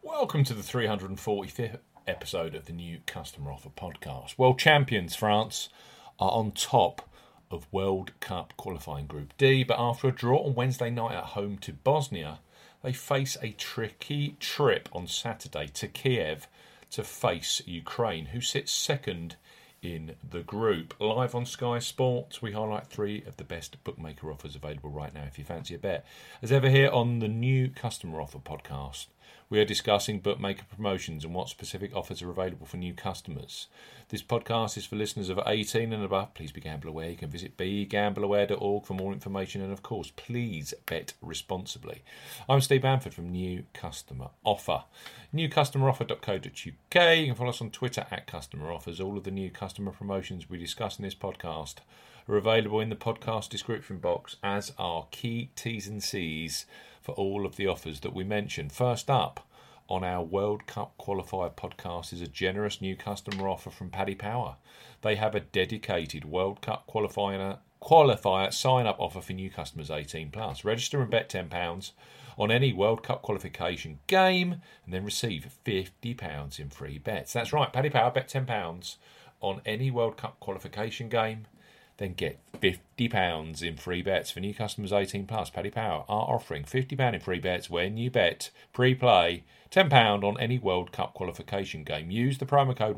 Welcome to the 345th episode of the New Customer Offer podcast. World champions France are on top of World Cup qualifying Group D, but after a draw on Wednesday night at home to Bosnia, they face a tricky trip on Saturday to Kiev to face Ukraine, who sits second in the group. Live on Sky Sports, we highlight three of the best bookmaker offers available right now if you fancy a bet. As ever here on the New Customer Offer podcast, we are discussing bookmaker promotions and what specific offers are available for new customers. This podcast is for listeners of 18 and above. Please be gamble aware. You can visit begambleaware.org for more information, and of course, please bet responsibly. I'm Steve Bamford from New Customer Offer. newcustomeroffer.co.uk. You can follow us on Twitter at Customer Offers. All of the new customer promotions we discuss in this podcast are available in the podcast description box, as are key T's and C's for all of the offers that we mention. First up on our World Cup qualifier podcast is a generous new customer offer from Paddy Power. They have a dedicated World Cup qualifier sign-up offer for new customers 18+. Register and bet £10 on any World Cup qualification game and then receive £50 in free bets. That's right, Paddy Power, bet £10 on any World Cup qualification game, then get £50 in free bets. For new customers 18+, Paddy Power are offering £50 in free bets when you bet pre-play £10 on any World Cup qualification game. Use the promo code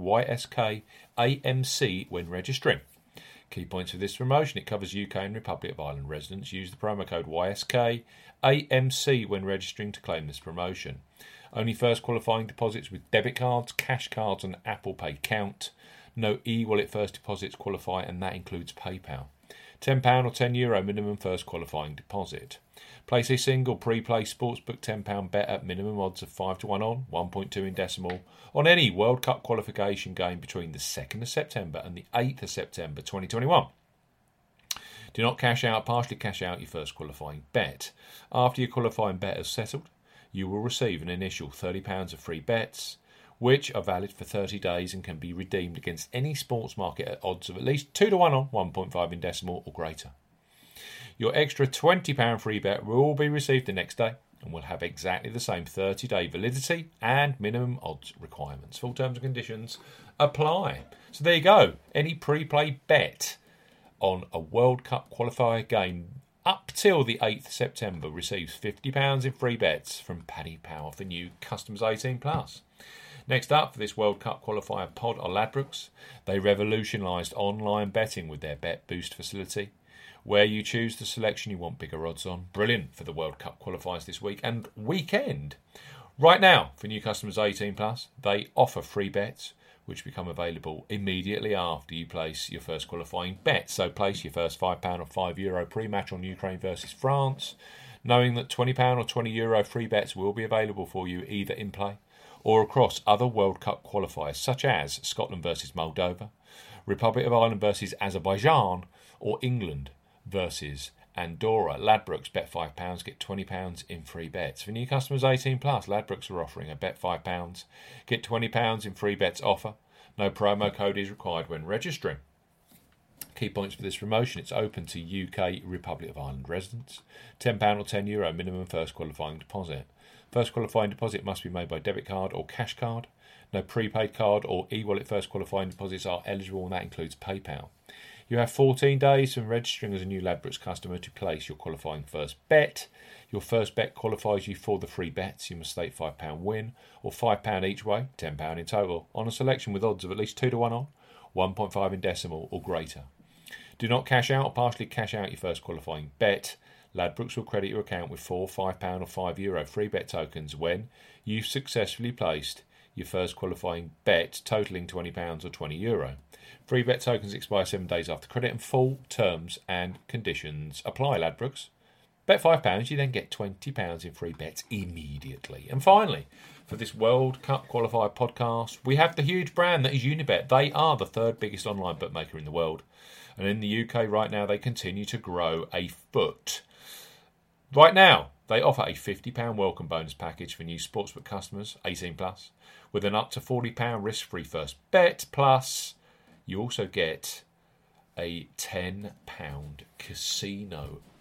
YSKAMC when registering. Key points for this promotion: it covers UK and Republic of Ireland residents. Use the promo code YSKAMC when registering to claim this promotion. Only first qualifying deposits with debit cards, cash cards and Apple Pay count. No e-wallet first deposits qualify, and that includes PayPal. £10 or €10 minimum first qualifying deposit. Place a single pre-play sportsbook £10 bet at minimum odds of 5-1 on, 1.2 in decimal, on any World Cup qualification game between the 2nd of September and the 8th of September 2021. Do not cash out, partially cash out your first qualifying bet. After your qualifying bet is settled, you will receive an initial £30 of free bets, which are valid for 30 days and can be redeemed against any sports market at odds of at least 2-1 on, 1.5 in decimal or greater. Your extra £20 free bet will be received the next day and will have exactly the same 30-day validity and minimum odds requirements. Full terms and conditions apply. So there you go. Any pre-play bet on a World Cup qualifier game up till the 8th September receives £50 in free bets from Paddy Power for new customers 18+. Next up for this World Cup qualifier pod are Ladbrokes. They revolutionised online betting with their Bet Boost facility, where you choose the selection you want bigger odds on. Brilliant for the World Cup qualifiers this week and weekend. Right now, for new customers 18+, they offer free bets, which become available immediately after you place your first qualifying bet. So place your first £5 or €5 pre-match on Ukraine versus France, knowing that £20 or €20 free bets will be available for you either in play or across other World Cup qualifiers such as Scotland versus Moldova, Republic of Ireland versus Azerbaijan, or England versus Andorra. Ladbrokes, bet £5, get £20 in free bets. For new customers 18+, Ladbrokes are offering a bet £5, get £20 in free bets offer. No promo code is required when registering. Key points for this promotion: it's open to UK, Republic of Ireland residents. £10 or €10 minimum first qualifying deposit. First qualifying deposit must be made by debit card or cash card. No prepaid card or e-wallet first qualifying deposits are eligible, and that includes PayPal. You have 14 days from registering as a new Ladbrokes customer to place your qualifying first bet. Your first bet qualifies you for the free bets. You must stake £5 win or £5 each way, £10 in total, on a selection with odds of at least 2-1 on, 1.5 in decimal or greater. Do not cash out or partially cash out your first qualifying bet. Ladbrokes will credit your account with £4, £5 or €5 free bet tokens when you've successfully placed your first qualifying bet totalling £20 or €20. Free bet tokens expire 7 days after credit, and full terms and conditions apply. Ladbrokes. Bet £5, you then get £20 in free bets immediately. And finally, for this World Cup qualifier podcast, we have the huge brand that is Unibet. They are the third biggest online bookmaker in the world. And in the UK right now, they continue to grow a foot. Right now, they offer a £50 welcome bonus package for new sportsbook customers, 18+, with an up to £40 risk-free first bet, plus you also get a £10 casino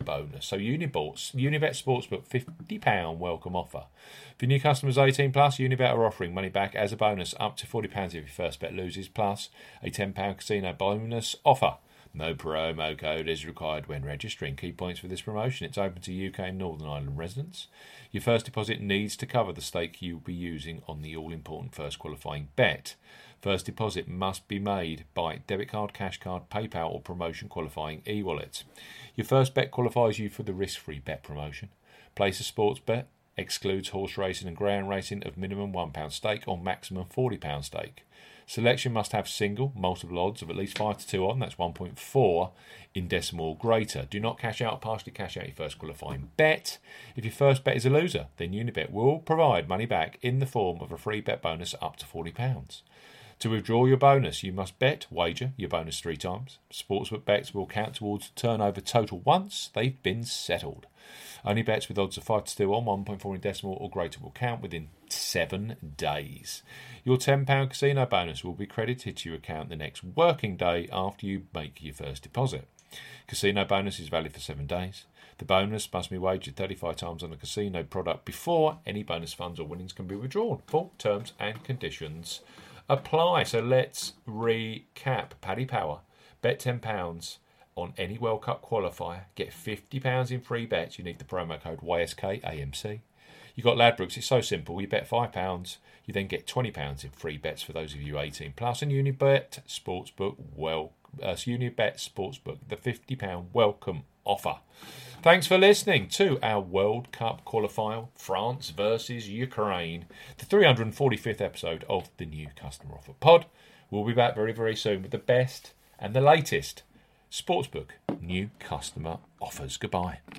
bonus. So Unibet Sportsbook £50 welcome offer. For new customers 18 plus, Unibet are offering money back as a bonus up to £40 if your first bet loses, plus a £10 casino bonus offer. No promo code is required when registering. Key points for this promotion: it's open to UK and Northern Ireland residents. Your first deposit needs to cover the stake you'll be using on the all-important first qualifying bet. First deposit must be made by debit card, cash card, PayPal or promotion qualifying e-wallet. Your first bet qualifies you for the risk-free bet promotion. Place a sports bet. Excludes horse racing and ground racing of minimum £1 stake or maximum £40 stake. Selection must have single, multiple odds of at least 5 to 2 on, that's 1.4 in decimal or greater. Do not cash out or partially cash out your first qualifying bet. If your first bet is a loser, then Unibet will provide money back in the form of a free bet bonus up to £40. To withdraw your bonus, you must wager your bonus 3 times. Sportsbook bets will count towards the turnover total once they've been settled. Only bets with odds of 5 to 2 on, 1.4 in decimal or greater will count within 7 days. Your £10 casino bonus will be credited to your account the next working day after you make your first deposit. Casino bonus is valid for 7 days. The bonus must be wagered 35 times on a casino product before any bonus funds or winnings can be withdrawn. Full terms and conditions apply. So let's recap. Paddy Power, bet £10 on any World Cup qualifier, get £50 in free bets. You need the promo code YSKAMC. You got Ladbrokes. It's so simple. You bet £5, you then get £20 in free bets for those of you 18 plus. And Unibet Sportsbook, the £50 welcome offer. Thanks for listening to our World Cup qualifier, France versus Ukraine, the 345th episode of the New Customer Offer Pod. We'll be back very, very soon with the best and the latest Sportsbook new customer offers. Goodbye.